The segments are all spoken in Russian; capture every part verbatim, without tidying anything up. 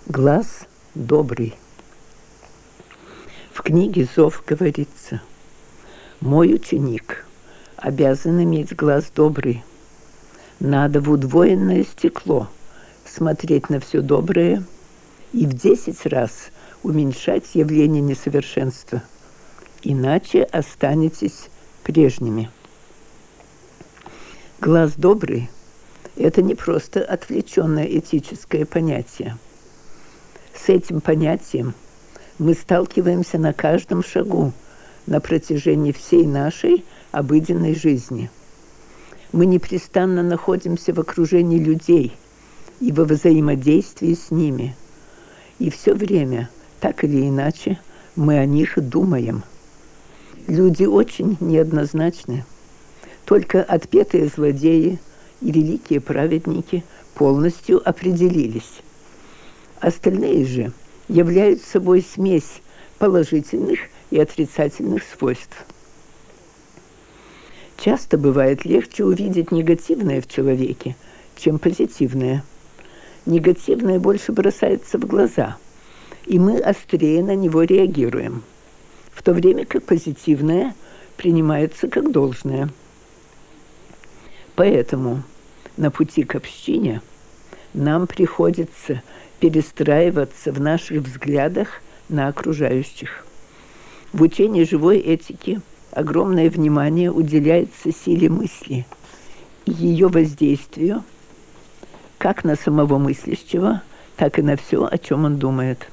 Глаз добрый. В книге «Зов» говорится: «Мой ученик обязан иметь глаз добрый. Надо в удвоенное стекло смотреть на все доброе и в десять раз уменьшать явление несовершенства, иначе останетесь прежними». Глаз добрый – это не просто отвлеченное этическое понятие. С этим понятием мы сталкиваемся на каждом шагу на протяжении всей нашей обыденной жизни. Мы непрестанно находимся в окружении людей и во взаимодействии с ними. И все время, так или иначе, мы о них думаем. Люди очень неоднозначны. Только отпетые злодеи и великие праведники полностью определились. Остальные же являются собой смесь положительных и отрицательных свойств. Часто бывает легче увидеть негативное в человеке, чем позитивное. Негативное больше бросается в глаза, и мы острее на него реагируем, в то время как позитивное принимается как должное. Поэтому на пути к общине нам приходится перестраиваться в наших взглядах на окружающих. В учении живой этики огромное внимание уделяется силе мысли и ее воздействию как на самого мыслящего, так и на все, о чем он думает.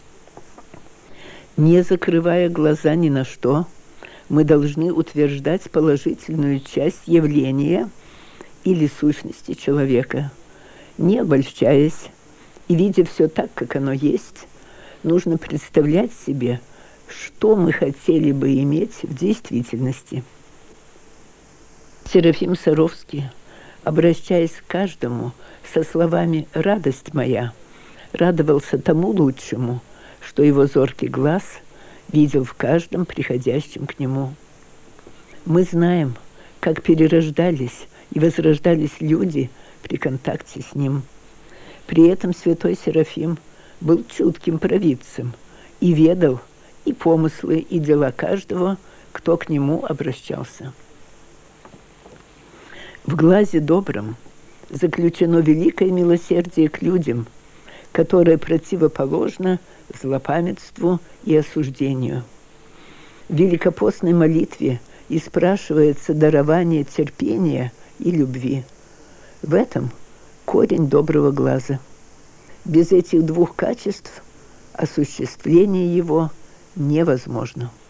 Не закрывая глаза ни на что, мы должны утверждать положительную часть явления или сущности человека. Не обольщаясь и видя все так, как оно есть, нужно представлять себе, что мы хотели бы иметь в действительности. Серафим Саровский, обращаясь к каждому со словами «радость моя», радовался тому лучшему, что его зоркий глаз видел в каждом приходящем к нему. Мы знаем, как перерождались и возрождались люди при контакте с ним. При этом святой Серафим был чутким провидцем и ведал и помыслы, и дела каждого, кто к нему обращался. В глазе добром заключено великое милосердие к людям, которое противоположно злопамятству и осуждению. В великопостной молитве и спрашивается дарование терпения и любви. В этом корень доброго глаза. Без этих двух качеств осуществление его невозможно.